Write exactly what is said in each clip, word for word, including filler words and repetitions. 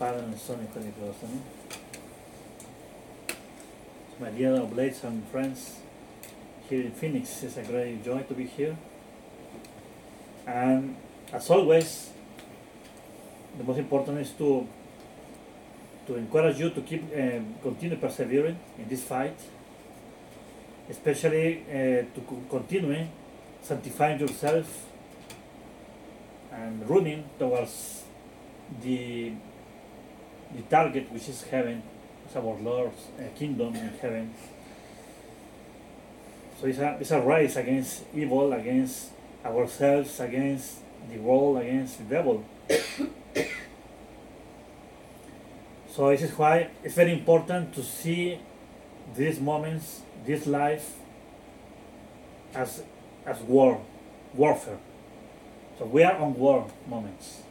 Father and Son and Holy Ghost. Amen. My dear oblates and friends here in Phoenix, it's a great joy to be here. And as always, the most important is to to encourage you to keep um, continue persevering in this fight, especially uh, to co- continue sanctifying yourself and running towards the the target, which is heaven, it's our Lord's uh, kingdom in heaven. So it's a, it's a race against evil, against ourselves, against the world, against the devil. So this is why it's very important to see these moments, this life, as as war, warfare. So we are on war moments.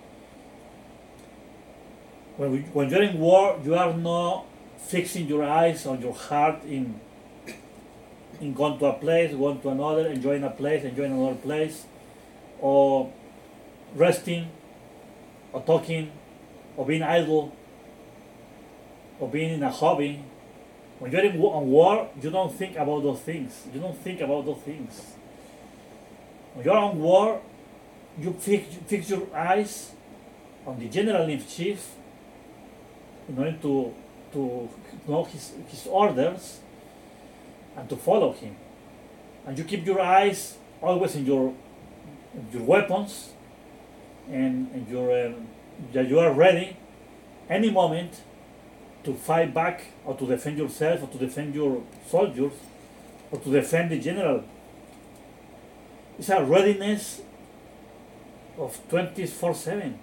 When we, when you're in war, you are not fixing your eyes or your heart in in going to a place, going to another, enjoying a place, enjoying another place, or resting, or talking, or being idle, or being in a hobby. When you're in wa- on war, you don't think about those things. You don't think about those things. When you're on war, you fix, fix your eyes on the general in chief in order to to know his, his orders and to follow him. And you keep your eyes always in your in your weapons and, and your um, that you are ready any moment to fight back or to defend yourself or to defend your soldiers or to defend the general. It's a readiness of twenty-four seven.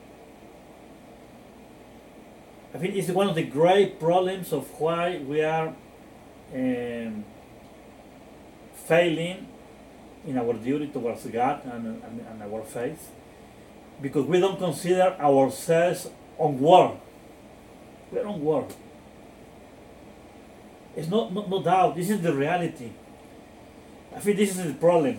I think it's one of the great problems of why we are um, failing in our duty towards God and, and, and our faith, because we don't consider ourselves on war. We're on war. It's not, no, no doubt, this is the reality. I think this is the problem.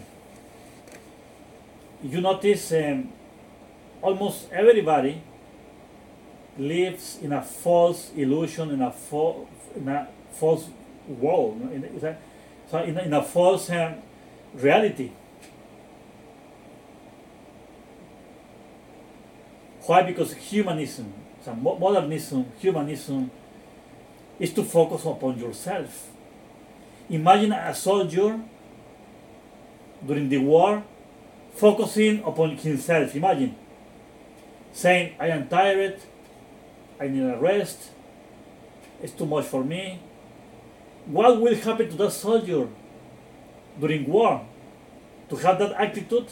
You notice um, almost everybody lives in a false illusion, in a, fo- in a false world, no? in, is that- so in, a- in a false um, reality. Why? Because humanism, so mo- modernism, humanism, is to focus upon yourself. Imagine a soldier during the war focusing upon himself. Imagine saying, I am tired, I need a rest, it's too much for me. What will happen to that soldier during war to have that attitude?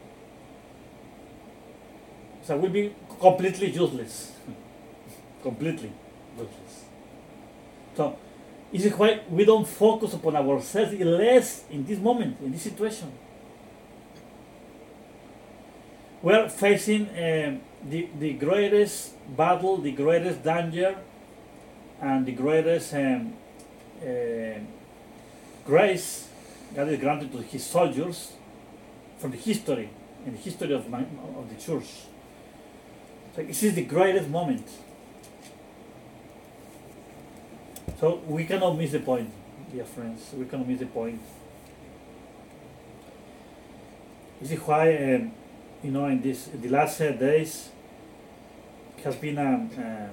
So it will be completely useless. completely useless. So this is why we don't focus upon ourselves less in this moment, in this situation. We are facing uh, the, the greatest battle, the greatest danger, and the greatest um, uh, grace God is granted to his soldiers from the history, in the history of, my, of the church. So this is the greatest moment. So we cannot miss the point, dear friends. We cannot miss the point. This is why, um, you know, in this in the last uh, days, has been um, uh,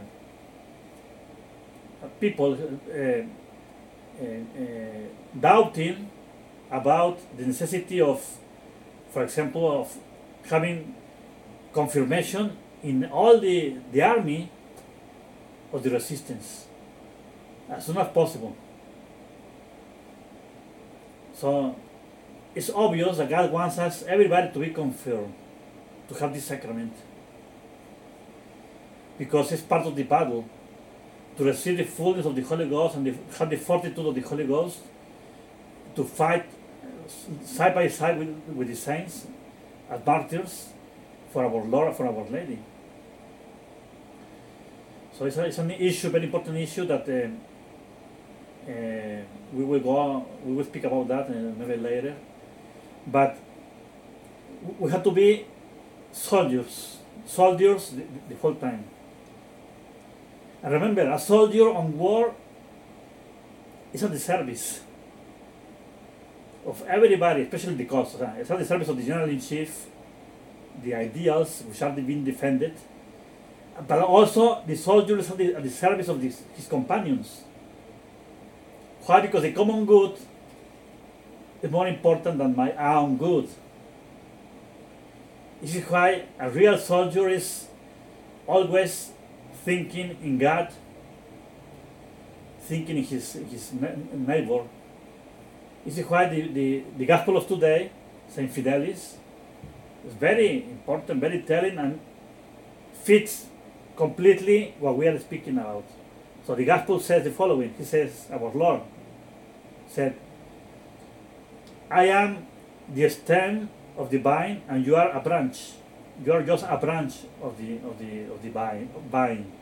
people uh, uh, uh, doubting about the necessity of, for example, of having confirmation in all the, the army of the resistance as soon as possible. So it's obvious that God wants us, everybody, to be confirmed, to have this sacrament, because it's part of the battle, to receive the fullness of the Holy Ghost and the, have the fortitude of the Holy Ghost, to fight side by side with, with the saints as martyrs for our Lord, for our Lady. So it's, a, it's an issue, very important issue that uh, uh, we will go, we will speak about that uh, maybe later. But we have to be soldiers, soldiers the, the whole time. And remember, a soldier on war is at the service of everybody, especially the cause. It's at the service of the general in chief, the ideals which are being defended, but also the soldier is at the, at the service of this, his companions. Why? Because the common good is more important than my own good. This is why a real soldier is always thinking in God, thinking in his, his neighbor. This is why the, the, the gospel of today, Saint Fidelis, is very important, very telling, and fits completely what we are speaking about. So the gospel says the following. He says, our Lord said, I am the stem of the vine, and you are a branch. You are just a branch of the of the of the vine. vine.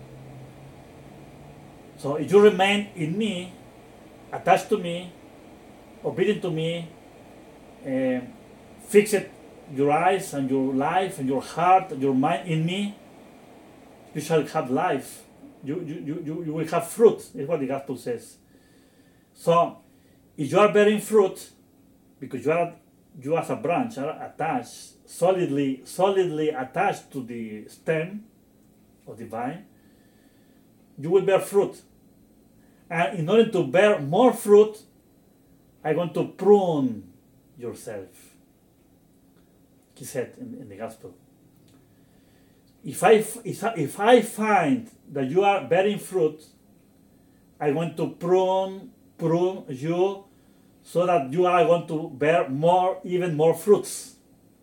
So if you remain in me, attached to me, obedient to me, uh, fix it, your eyes and your life and your heart and your mind in me, you shall have life. You you you you will have fruit. Is what the gospel says. So if you are bearing fruit, because you are you as a branch are attached, solidly solidly attached to the stem of the vine, you will bear fruit. And in order to bear more fruit, I want to prune yourself. He said in, in the gospel. If I, if, I, if I find that you are bearing fruit, I want to prune, prune you so that you are going to bear more, even more fruits.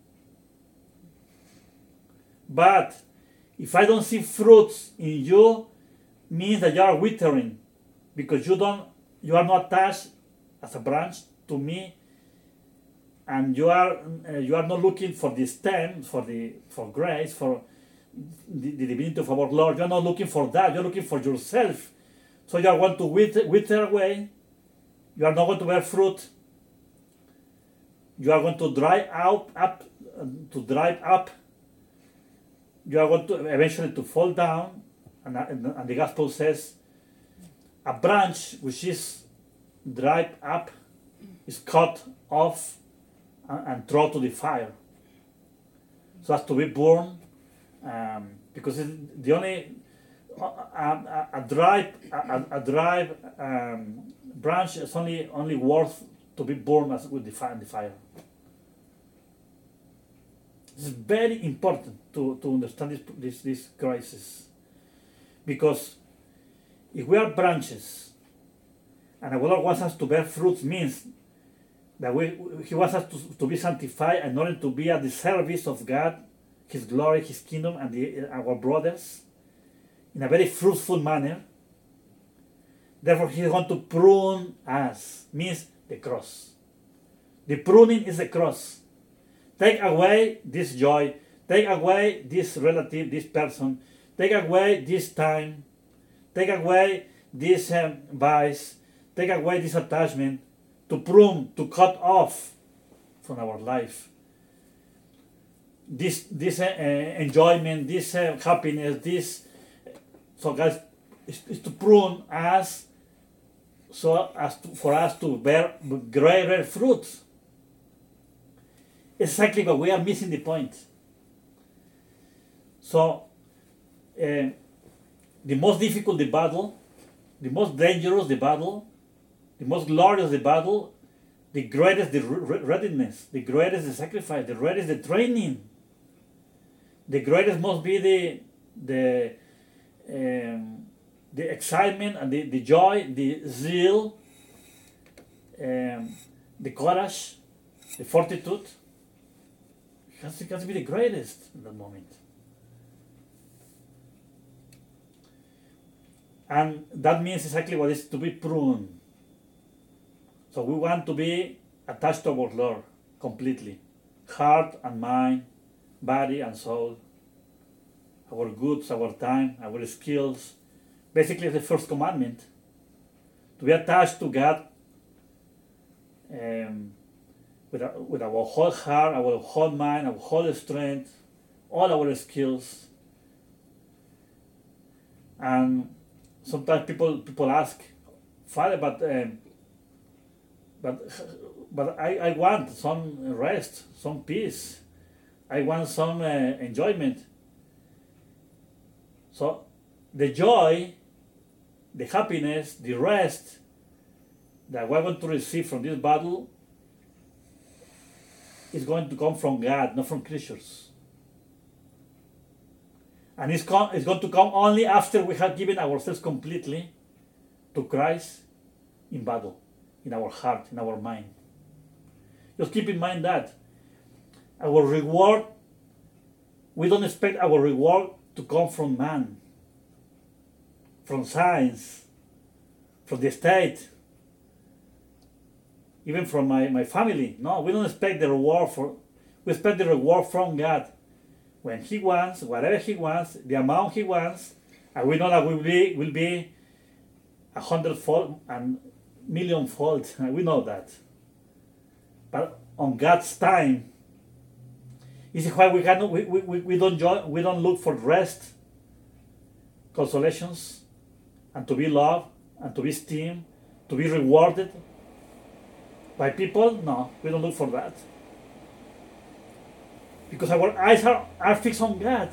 But if I don't see fruits in you, means that you are withering, because you don't, you are not attached as a branch to me, and you are uh, you are not looking for the stem, for the for grace, for the, the divinity of our Lord. You are not looking for that. You are looking for yourself. So you are going to wither, wither away. You are not going to bear fruit. You are going to dry out, up, uh, to dry up. You are going to eventually to fall down. And, and, and the gospel says, a branch which is dried up is cut off and, and thrown to the fire, so as to be burned. Um, because it, the only a, a, a dry a, a dry um, branch is only only worth to be burned as with the fire. The fire. It's very important to, to understand this, this this crisis, because if we are branches and our Lord wants us to bear fruits, means that we, He wants us to, to be sanctified in order to be at the service of God, His glory, His kingdom, and the, our brothers in a very fruitful manner. Therefore, He is going to prune us, means the cross. The pruning is the cross. Take away this joy, take away this relative, this person, take away this time, take away this um, vice, take away this attachment, to prune, to cut off from our life this this uh, enjoyment, this uh, happiness, this. So guys, is, is to prune us, so as to, for us to bear greater fruits. Exactly, but we are missing the point. So uh, the most difficult the battle, the most dangerous the battle, the most glorious the battle, the greatest the readiness, the greatest the sacrifice, the greatest the training, the greatest must be the the um, the excitement and the, the joy, the zeal, um, the courage, the fortitude. It has, it has to be the greatest in that moment. And that means exactly what is to be pruned. So we want to be attached to our Lord completely. Heart and mind, body and soul. Our goods, our time, our skills. Basically the first commandment. To be attached to God um, with, our, with our whole heart, our whole mind, our whole strength, all our skills. And sometimes people people ask, Father, but um, but but I, I want some rest, some peace. I want some uh, enjoyment. So the joy, the happiness, the rest that we're going to receive from this battle is going to come from God, not from creatures. And it's, com- it's going to come only after we have given ourselves completely to Christ in battle, in our heart, in our mind. Just keep in mind that our reward, we don't expect our reward to come from man, from science, from the state, even from my, my family. No, we don't expect the reward for, we expect the reward from God. When He wants, whatever He wants, the amount He wants, and we know that will be will be a hundredfold and millionfold. We know that. But on God's time, this is why we cannot we, we, we don't join, we don't look for rest, consolations, and to be loved and to be esteemed, to be rewarded by people. No, we don't look for that. Because our eyes are, are fixed on God.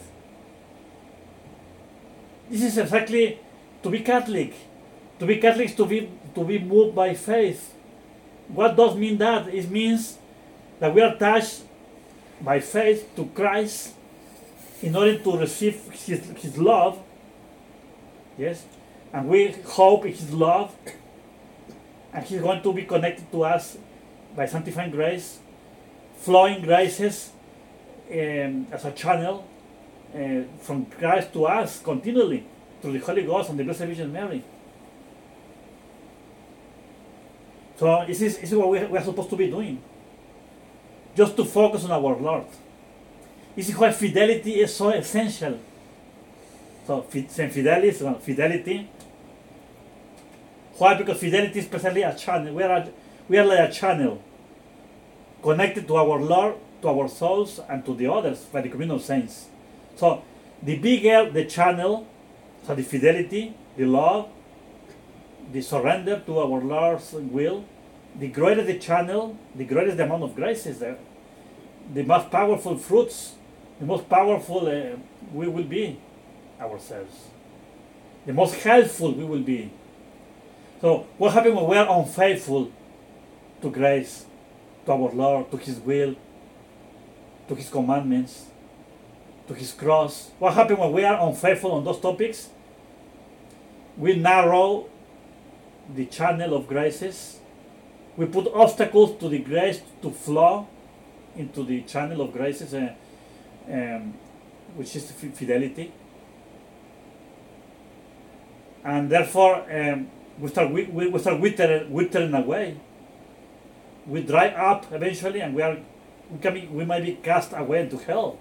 This is exactly to be Catholic. To be Catholic is to be to be moved by faith. What does mean that? It means that we are attached by faith to Christ in order to receive His, his love. Yes? And we hope in His love. And He's going to be connected to us by sanctifying grace, flowing graces um, as a channel uh, from Christ to us continually through the Holy Ghost and the Blessed Virgin Mary. So this is, this is what we, we are supposed to be doing. Just to focus on our Lord. This is why fidelity is so essential. So Saint Fidelis, well, fidelity. Why? Because fidelity is precisely a channel. We are, a, we are like a channel connected to our Lord, to our souls, and to the others by the communion of saints. So the bigger the channel, so the fidelity, the love, the surrender to our Lord's will, the greater the channel, the greater the amount of graces there, the most powerful fruits, the most powerful uh, we will be ourselves, the most helpful we will be. So what happens when we are unfaithful to grace, to our Lord, to His will, to His commandments, to His cross? What happens when we are unfaithful on those topics? We narrow the channel of graces. We put obstacles to the grace to flow into the channel of graces, uh, um, which is fidelity. And therefore, um, we start we, we start withering, withering away. We dry up eventually, and we are we can be, we might be cast away into hell.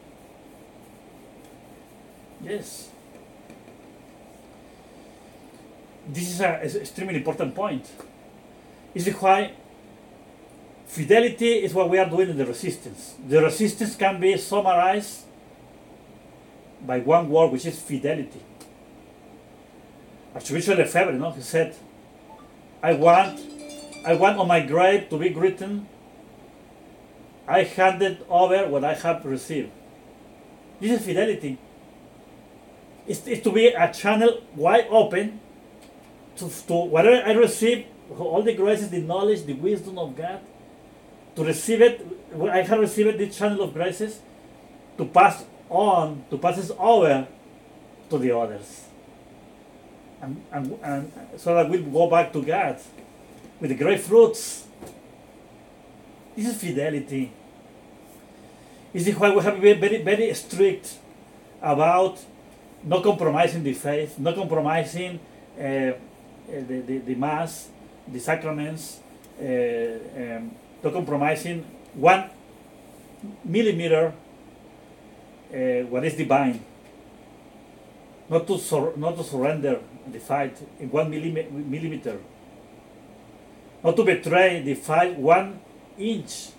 Yes. This is an extremely important point. This is why fidelity is what we are doing in the resistance. The resistance can be summarized by one word, which is fidelity. Archbishop Lefebvre, you know, he said, I want, I want on my grave to be written, I handed over what I have received. This is fidelity. It's, it's to be a channel wide open to, to whatever I receive, all the graces, the knowledge, the wisdom of God, to receive it, I have received this channel of graces, to pass on, to pass it over to the others. And, and, and so that we'll go back to God with the great fruits. This is fidelity. This is why we have to be very, very strict about not compromising the faith, not compromising uh, the, the, the Mass, the sacraments, uh, um, not compromising one millimeter uh, what is divine. Not to, sur- not to surrender the fight in one millime- millimeter. Not to betray the fight one inch.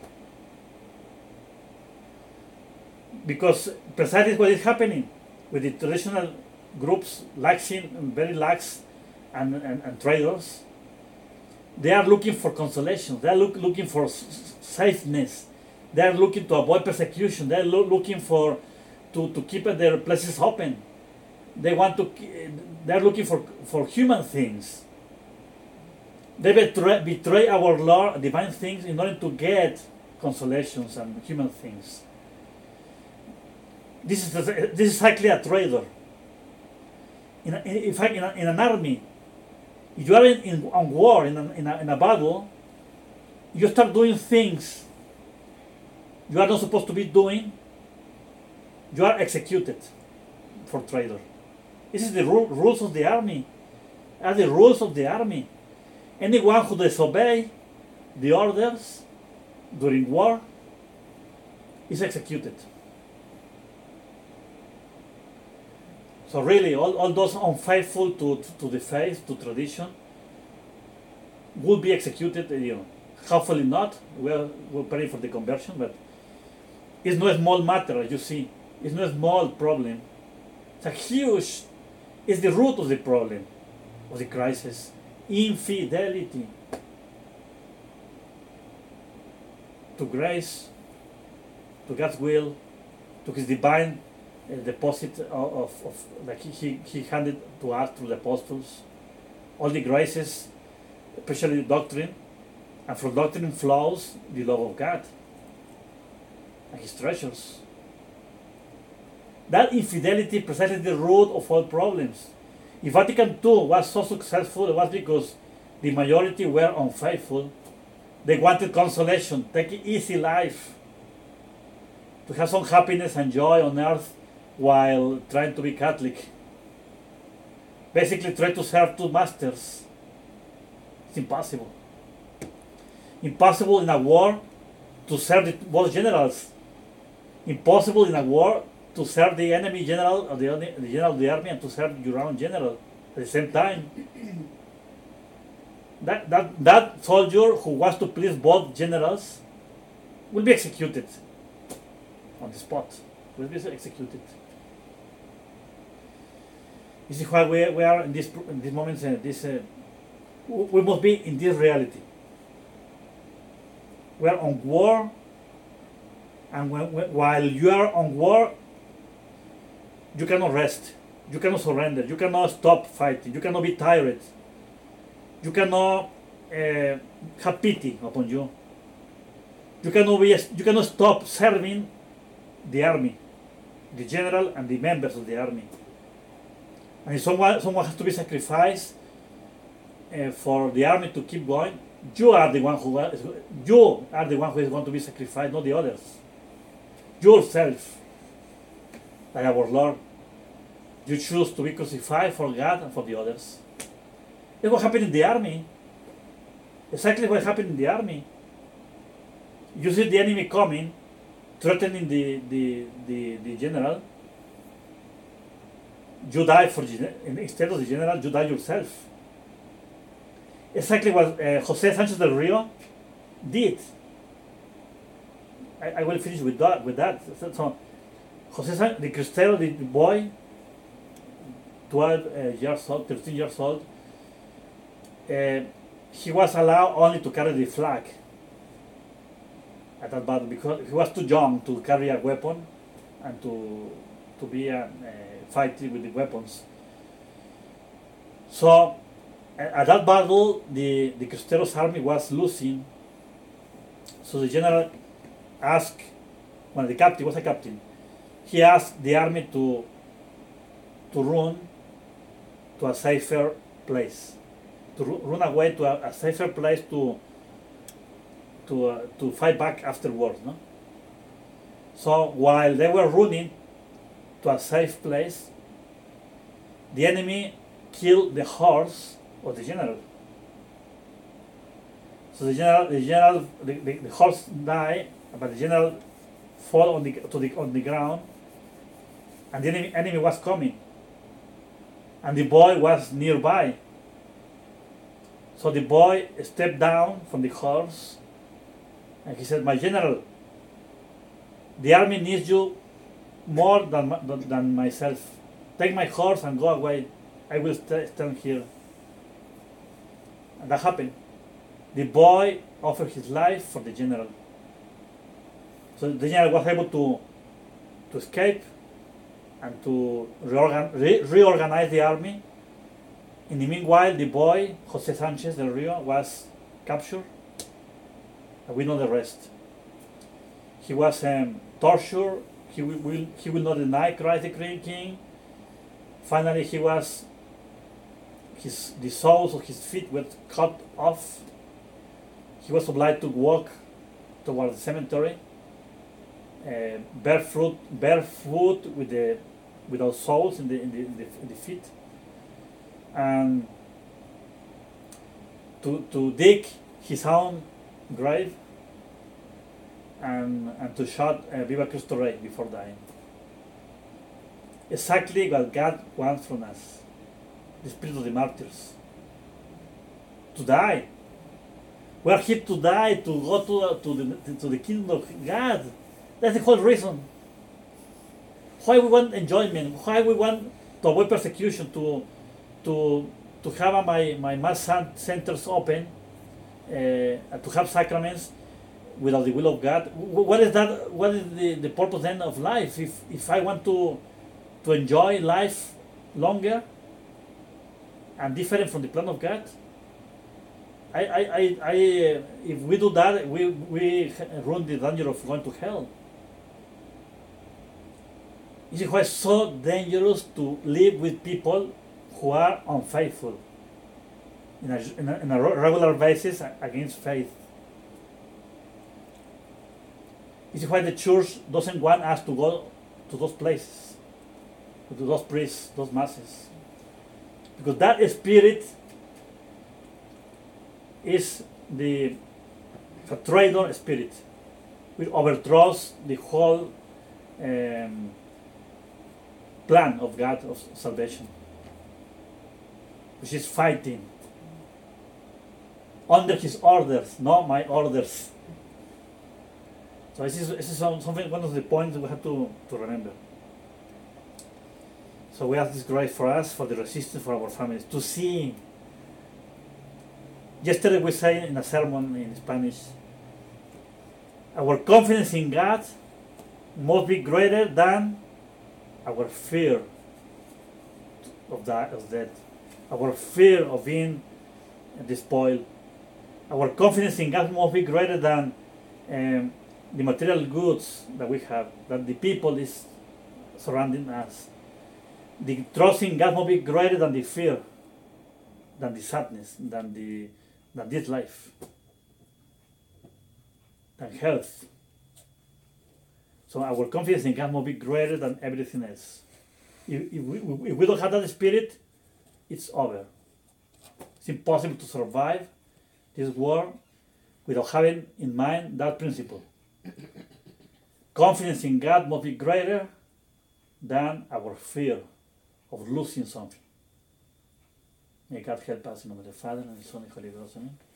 Because precisely what is happening with the traditional groups, laxing, very lax, and, and, and traders, they are looking for consolation. They are look, looking for s- safeness. They are looking to avoid persecution. They are lo- looking for to, to keep their places open. They want to. They are looking for, for human things. They betray, betray our Lord, divine things, in order to get consolations and human things. This is this is exactly a trader. In, a, in fact, in, a, in an army, if you are in, in on war, in a, in, a, in a battle, you start doing things you are not supposed to be doing. You are executed for traitor. This is the ru- rules of the army. Are the rules of the army. Anyone who disobey the orders during war is executed. So really, all, all those unfaithful to, to, to the faith, to tradition, will be executed. You know, hopefully not. We're, we're praying for the conversion, but it's no small matter, as you see. It's no small problem. It's a huge, it's the root of the problem, of the crisis. Infidelity to grace, to God's will, to His divine uh, deposit of, of, of like he, he handed to us through the apostles, all the graces, especially the doctrine, and from doctrine flows the love of God and His treasures. That infidelity precisely the root of all problems. If Vatican two was so successful, it was because the majority were unfaithful. They wanted consolation, take an easy life, to have some happiness and joy on earth while trying to be Catholic. Basically, try to serve two masters. It's impossible. Impossible in a war to serve the, both generals. Impossible in a war to serve the enemy general or the, the general of the army and to serve your own general at the same time. That, that, that soldier who wants to please both generals will be executed on the spot. Will be executed. This is why we, we are in this in this moment. Uh, this uh, we must be in this reality. We are on war, and when, when, while you are on war, you cannot rest. You cannot surrender. You cannot stop fighting. You cannot be tired. You cannot uh, have pity upon you. You cannot be. You cannot stop serving the army, the general and the members of the army. And if someone someone has to be sacrificed uh, for the army to keep going, you are the one who is, you are the one who is going to be sacrificed, not the others. Yourself, like our Lord, you choose to be crucified for God and for the others. It's what happened in the army. Exactly what happened in the army. You see the enemy coming, threatening the, the, the, the general. You die for instead of the general, you die yourself. Exactly what uh, Jose Sanchez del Rio did. I, I will finish with that. With that. So, so Jose San, the Cristero, the, the boy, twelve uh, years old, thirteen years old, uh, he was allowed only to carry the flag at that battle because he was too young to carry a weapon and to to be uh, uh, fighting with the weapons. So at that battle, the, the Cristero's army was losing. So the general asked, well, the captain was a captain, he asked the army to to run to a safer place, to ru- run away to a, a safer place to to uh, to fight back afterwards. No? So while they were running to a safe place, the enemy killed the horse of the general. So the general, the general, the, the, the horse died, but the general fell on the to the on the ground, and the enemy, enemy was coming, and the boy was nearby. So the boy stepped down from the horse, and he said, "My general, the army needs you more than than, than myself. take my horse and go away. I will st- stand here. And that happened. The boy offered his life for the general. So the general was able to, to escape and to reorgan- re- reorganize the army. In the meanwhile, the boy, Jose Sanchez del Rio, was captured. And we know the rest. He was um, tortured. He will, will, he will not deny Christ the King. Finally, he was, his, the soles of his feet were cut off. He was obliged to walk towards the cemetery, uh, barefoot, barefoot with the, without soles in the, in the, in the, in the feet, and to, to dig his own grave, and, and to shout uh, Viva Cristo Rey before dying. Exactly what God wants from us, the spirit of the martyrs. To die. We are here to die, to go to, to, the, to the kingdom of God. That's the whole reason. Why we want enjoyment, why we want to avoid persecution, to, to, to have my, my mass centers open, uh, to have sacraments without the will of God. What is that? What is the, the purpose then of life? If, if I want to, to enjoy life longer and different from the plan of God, I, I, I, I uh, if we do that, we, we run the danger of going to hell. This is why it's so dangerous to live with people who are unfaithful in a, in a, in a regular basis against faith. This is why the church doesn't want us to go to those places, to those priests, those masses. Because that spirit is the a traitor spirit, which overthrows the whole um, plan of God of salvation, which is fighting under His orders, not my orders. So this is, this is something, one of the points we have to, to remember. So we ask this grace for us, for the resistance, for our families, to see. Yesterday we said in a sermon in Spanish, our confidence in God must be greater than our fear of, that, of death, our fear of being despoiled. Our confidence in God must be greater than um, the material goods that we have, that the people is surrounding us. The trust in God must be greater than the fear, than the sadness, than the than this life, than health. So our confidence in God must be greater than everything else. If, if, we, if we don't have that spirit, it's over. It's impossible to survive this world without having in mind that principle. Confidence in God must be greater than our fear of losing something. May God help us in the name of the Father, and the Son, and the Holy Ghost. Amen.